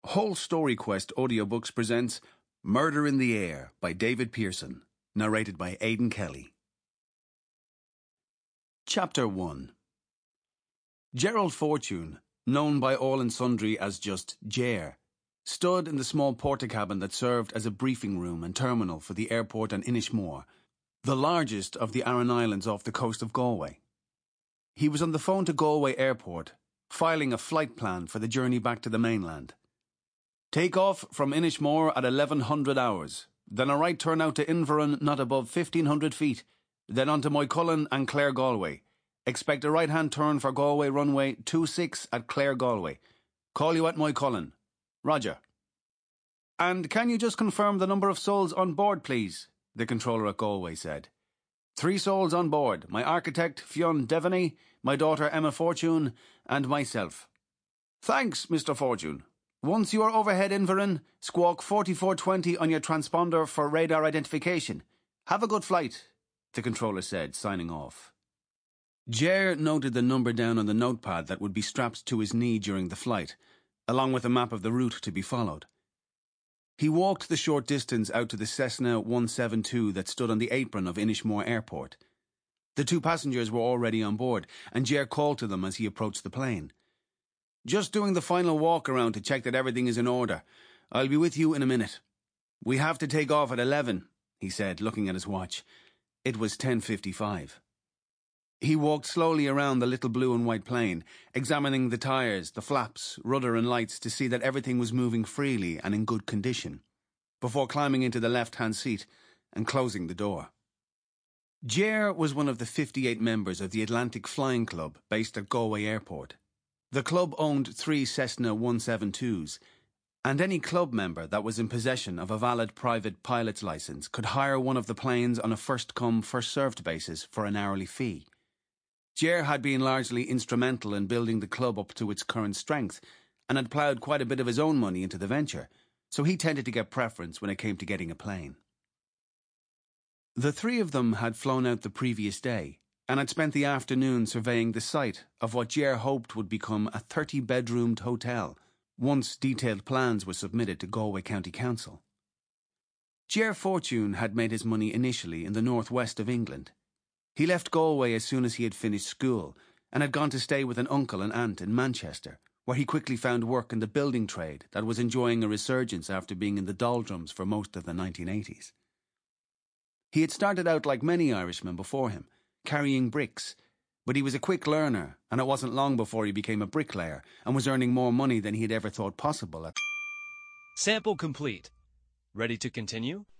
Whole Story Quest Audiobooks presents Murder in the Air by David Pearson, narrated by Aidan Kelly. Chapter 1. Gerald Fortune, known by all and sundry as just Ger, stood in the small portakabin that served as a briefing room and terminal for the airport on Inishmore, the largest of the Aran Islands off the coast of Galway. He was on the phone to Galway Airport, filing a flight plan for the journey back to the mainland. Take off from Inishmore at 1100 hours, then a right turn out to Inverin not above 1500 feet, then on to Moycullen and Clare Galway. Expect a right-hand turn for Galway runway 26 at Clare Galway. Call you at Moycullen. Roger. And can you just confirm the number of souls on board, please? The controller at Galway said. 3 souls on board, my architect Fionn Devaney, my daughter Emma Fortune, and myself. Thanks, Mr. Fortune. Once you are overhead Inverin, squawk 4420 on your transponder for radar identification. Have a good flight, the controller said, signing off. Ger noted the number down on the notepad that would be strapped to his knee during the flight, along with a map of the route to be followed. He walked the short distance out to the Cessna 172 that stood on the apron of Inishmore Airport. The 2 passengers were already on board, and Ger called to them as he approached the plane. Just doing the final walk around to check that everything is in order. I'll be with you in a minute. We have to take off at 11, he said, looking at his watch. It was 10:55. He walked slowly around the little blue and white plane, examining the tires, the flaps, rudder and lights to see that everything was moving freely and in good condition, before climbing into the left-hand seat and closing the door. Ger was one of the 58 members of the Atlantic Flying Club based at Galway Airport. The club owned 3 Cessna 172s, and any club member that was in possession of a valid private pilot's license could hire one of the planes on a first-come, first-served basis for an hourly fee. Ger had been largely instrumental in building the club up to its current strength, and had ploughed quite a bit of his own money into the venture, so he tended to get preference when it came to getting a plane. The 3 of them had flown out the previous day, and had spent the afternoon surveying the site of what Ger hoped would become a 30-bedroomed hotel, once detailed plans were submitted to Galway County Council. Ger Fortune had made his money initially in the northwest of England. He left Galway as soon as he had finished school, and had gone to stay with an uncle and aunt in Manchester, where he quickly found work in the building trade that was enjoying a resurgence after being in the doldrums for most of the 1980s. He had started out like many Irishmen before him, carrying bricks, but he was a quick learner, and it wasn't long before he became a bricklayer and was earning more money than he had ever thought possible. Sample complete. Ready to continue?